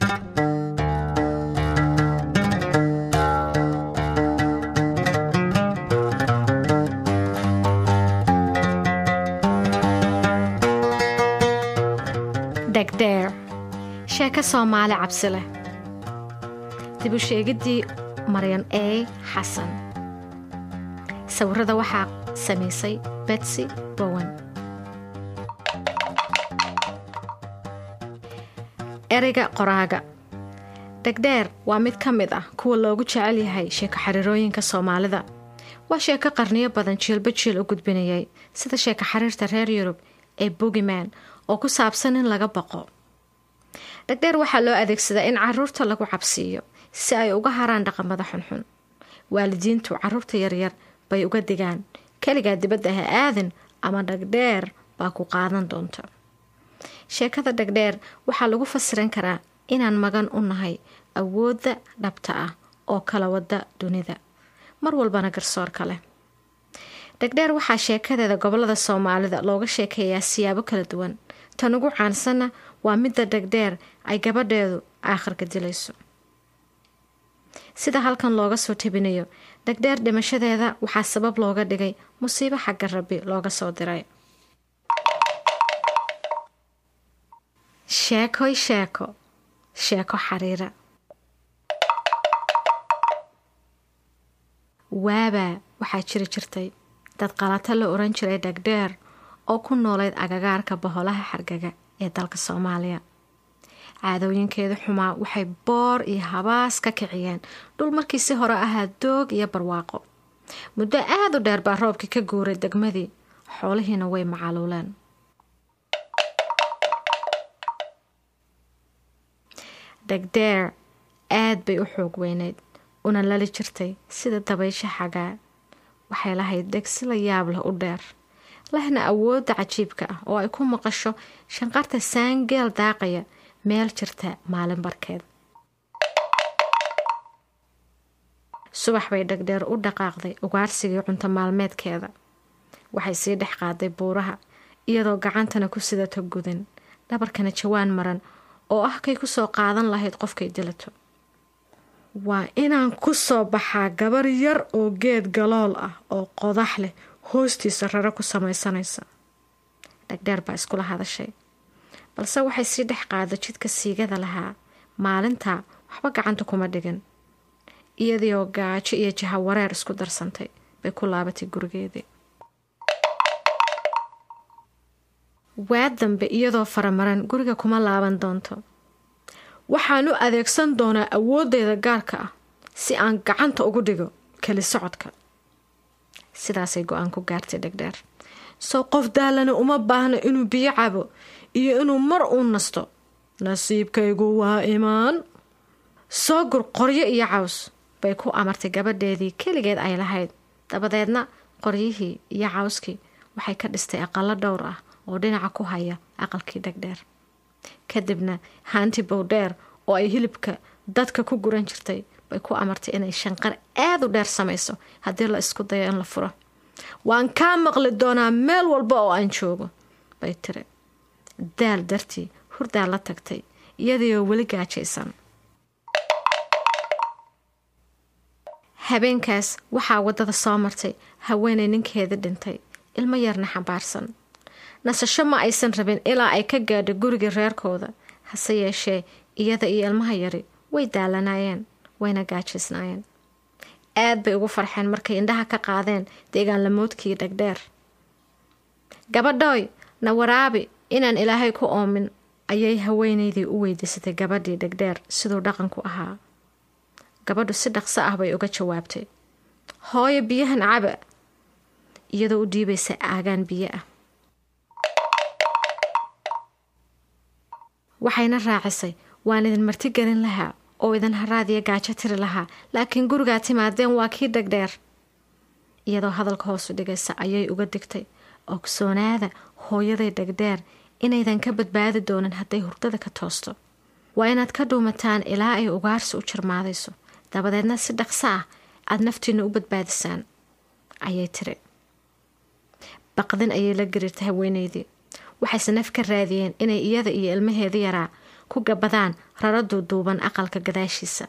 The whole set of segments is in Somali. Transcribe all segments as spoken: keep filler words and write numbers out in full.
Dhegdheer sheeko Soomaali cabsi leh dib u sheegidii Maryan A Xasan sawirada waxaa samaysay Betsy Bowen ereyga qoraaga Dhegdheer waa mid ka mid ah kuwa loogu jecel yahay sheeko xariirooyinka Soomaalida waa sheeko qarniyo badan jiilba jiil u gudbinayay sida sheeko xariirta reer Yurub ee Boogeyman oo ku saabsan in laga baqo Dhegdheer waxaa loo adeegsadaa in carruurta lagu cabsiiyo si ay uga haraan dhaqamada xunxun waalidiintu carruurta yaryar bay uga digaan kaligaa dibadda ha aadin ama Dhegdheer baa ku qaadan doonta sheekada Dhegdheer waxaa lagu fasiran karaa inaan magan u nahay awoodda dhabta ah oo kala wada dunida mar walbana garsoor kale Dhegdheer waxaa sheekadeeda gobolada Soomaalida looga sheekeeyaa siyaabo kala duwan tan ugu caansana waa midda Dhegdheer ay gabadheedu aakhirka dilayso sida halkan looga soo tabinayo Dhegdheer dhimashadeeda waxaa sabab looga dhigay musiibo xagga Rabbi looga soo diray sheekoy sheeko sheeko xariira waaba waxaa jiri jirtay dad qalata la oran jiray Dhegdheer oo ku noolayd agagaarka boholaha xargaga ee dalka Soomaaliya caadooyinkeedu xumaa waxay boor iyo habaas ka kiciyeen dhul markii si hore ahaa doog iyo barwaaqo muddo aad u dheer baa roobkii ka guuray degmadii xoolihiina way macaluuleen Dhegdheer aad bay u xoog weynayd una lali jirtay sida dabaysha xagaa waxay lahayd degsi la yaab leh u dheer lahna awoodda cajiibka ah oo ay ku maqasho shanqarta saangeel daaqaya meel jirta maalin barkeed subax bay Dhegdheer u dhaqaaqday ugaarsigii cunto maalmeedkeeda waxay sii dhex qaaday buuraha iyadoo gacantana ku sidato gudin dhabarkana jawaan maran oo ah kay ku soo qaadan lahayd qofkay dilato waa inaan ku soo baxaa gabar yar oo geed galool ah oo qodax leh hoostiisa raro ku samaysanaysa Dhegdheer baa iskula hadashay balse waxay sii dhex qaada jidka siigada lahaa maalinta waxba gacanta kuma dhigin iyadoo gaajo iyo jahawareer isku darsantay bay ku laabatay gurigeedii waa dambe iyadoo faramaran guriga kuma laaban doonto waxaan u adeegsan doonaa awooddeeda gaarka ah si aan gacanta ugu dhigo kali socodka sidaasay go'aan ku gaartay Dhegdheer soo qof daalana uma baahna inuu biyo cabo iyo inuu mar uu nasto nasiibkaygu waa imaan soo gur qoryo iyo caws bay ku amartay gabadheedii keligeed ay lahayd dabadeedna qoryihii iyo cawskii waxay ka dhistay aqallo dhowr ah oo dhinaca ku haya aqalkii Dhegdheer kadibna haanti bowdheer oo ay hilibka dadka ku guran jirtay bay ku amartay inay shanqar aad u dheer samayso haddii la isku dayo in la furo waan kaa maqli doonaa meel walba oo aan joogo bay tiri daal dartii hurdaa la tagtay iyadoo weli gaajaysan habeenkaas waxaa wadada soo martay haweeney ninkeeda dhintay ilmo yarna xambaarsan nasasho ma aysan rabin ilaa ay ka gaadho guriga reerkooda hase yeeshee iyada iyo ilmaha yari way daalanayeen wayna gaajaysnaayeen aad bay ugu farxeen markay indhaha ka qaadeen deegaan lamoodkii Dhegdheer gabadhooy na waraabi inaan ilaahay ku oomin ayay haweeneydii u weydiisatay gabadhii Dhegdheer siduu dhaqanku ahaa gabadhu si dhaqso ah bay uga jawaabtay hooyo biyahan caba iyadoo u dhiibaysa aagaan biyo ah waxayna raacisay waan idin marti gelin lahaa oo idin haraadiya gaajo tiri lahaa laakiin gurigaa timaadeen waa kii Dhegdheer iyadoo hadalka hoosu dhigaysa ayay uga digtay ogsoonaada hooyaday Dhegdheer inaydan ka badbaadi doonin hadday hurdada ka toosto waa inaad ka dhuumataan ilaa ay ugaarsi u jirmaadayso dabadeedna si dhaqso ah aad naftiina u badbaadisaan ayay tiri baqdin ayay la gariirtay haweeneydii waxayse naf ka raadiyeen inay iyada iyo ilmaheeda yaraa ku gabadaan raradu duuban aqalka gadaashiisa.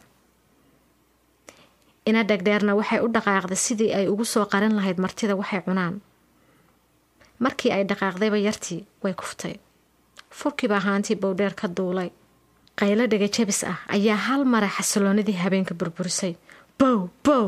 ina dhegdheerna waxay u dhaqaaqday sidii ay ugu soo qaran lahayd martida waxay cunaan. markii ay dhaqaaqdayba yartii way kuftay. furkiiba haantii bowdheer ka duulay. qaylo dhaga jabis ah ayaa hal mara xasiloonidii habeenka burburisay. bow bow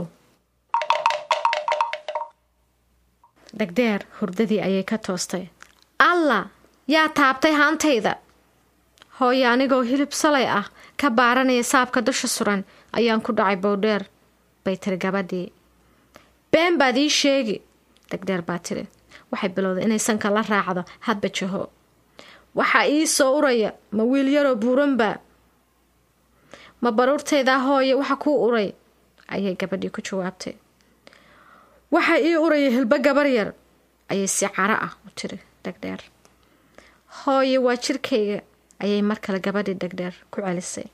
dhegdheer hurdadii ayay ka toostay. alla yaa taabtay haantayda. hooyo anigoo hilib salay ah ka baaranaya saabka dusha suran ayaan ku dhacay bowdheer bay tiri gabadhii. been baad ii sheegi dhegdheer baa tiri. waxay bilowday inay sanka la raacdo hadba jaho. waxaa ii soo uraya ma wiil yaroo buuranba. ma baruurtaydaa hooye waxa kuu uray ayay gabadhii ku jawaabtay. waxaa ii uraya hilba gabar yar ayay si cara ah u tiri dhegdheer. hooye waa jirkayga ayay mar kale gabadhii dhegdheer ku celisay.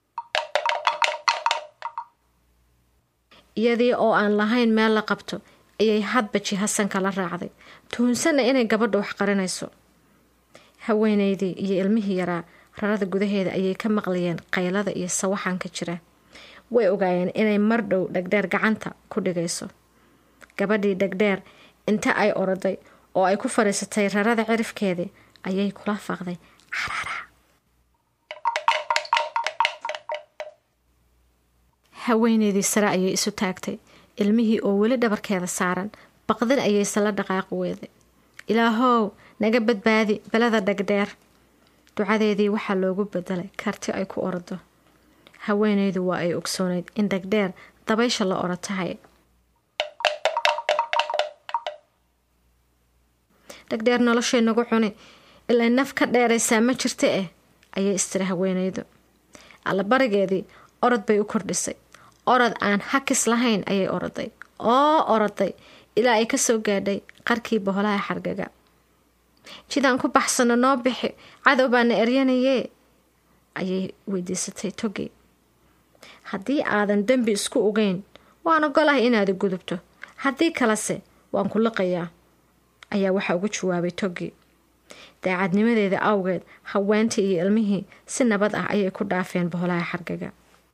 iyadii oo aan lahayn meel la qabto ayay hadba jiha sanka la raacday, tuhunsana inay gabadha wax qarinayso. haweenaydii iyo ilmihii yaraa rarada gudaheeda ayay ka maqlayeen qaylada iyo sawaxanka jira. way ogaayeen inay mar dhow dhegdheer gacanta ku dhigayso. gabadhii dhegdheer inta ay oroday oo ay ku fadhiisatay rarada cirifkeedii ayay kula faaqday carara. haweenaydii sare ayay isu taagtay, ilmihii oo weli dhabarkeeda saaran. baqdin ayayse la dhaqaaqi weeday. ilaahow naga badbaadi balada dhegdheer. ducadeedii waxaa loogu bedelay karti ay ku ordo. haweenaydu waa ay ogsoonayd in dhegdheer dabaysha la oro tahay. dhegdheer noloshay nagu cuni ilaa naf ka dheeraysaa ma jirta eh ayay istiri haweenaydu. allabarigeedii orod bay u kordhisay. orod aan hakis lahayn ayay oroday oo oroday ilaa ay ka soo gaadhay qarkii boholaha xargaga. jidaan ku baxsano noo bixi, cadow baana eryanayee ayay weydiisatay togi. haddii aadan dembi isku ogeyn waan ogolahay inaad gudubto, haddii kalese waan ku liqayaa ayaa waxaa ugu jawaabay togi. daacadnimadeeda awgeed haweentii iyo ilmihii si nabad ah ayay ku dhaafeen boholaha xargaga.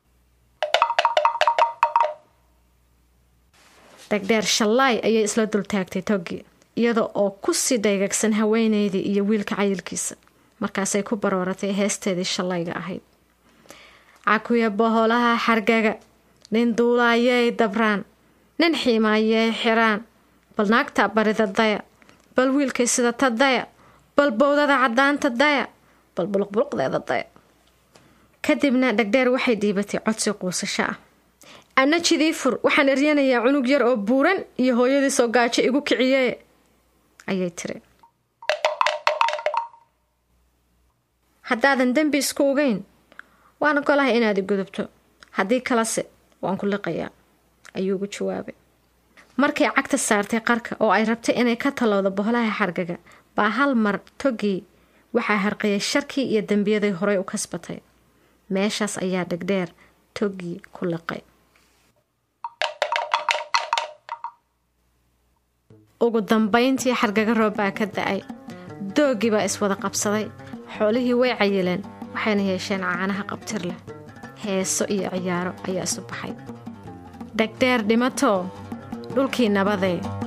dhegdheer shallaay ayay isla dul taagtay togi, iyada oo ku sii dhaygagsan haweenaydii iyo wiilka cayilkiisa. markaasay ku barooratay heesteedii shallayga ahayd. cakuya boholaha xargaga, nin duulaayay dabraan, nin xiimaayay xiraan, bal naagta barida daya, bal wiilkay sidata daya, bal bowdada caddaanta daya, bal buluqbuluqdeeda daya. kadibna dhegdheer waxay dhiibatay codsi quusasho ah. anna jidii fur, waxaan eryanayaa cunug yar oo buuran iyo hooyadii soo gaajo igu kiciyee ayay tiri. haddaadan dembi isku ogeyn waan ogolahay inaad gudubto, haddii kalese waan ku liqayaa ayuu ugu jawaabay. markay cagta saartay qarka oo ay rabtay inay ka talowdo boholaha xargaga baa hal mar togii waxaa harqiyay sharkii iyo dembiyaday horey u kasbatay. meeshaas ayaa dhegdheer togii ku liqay. ugu dambayntii xargaga roob baa ka da-ay. doogii baa iswada qabsaday. xoolihii way cayileen, waxayna yeesheen caanaha qabtir leh. heeso iyo ciyaaro ayaa isu baxay. dhegdheer dhimatoo dhulkii nabadee.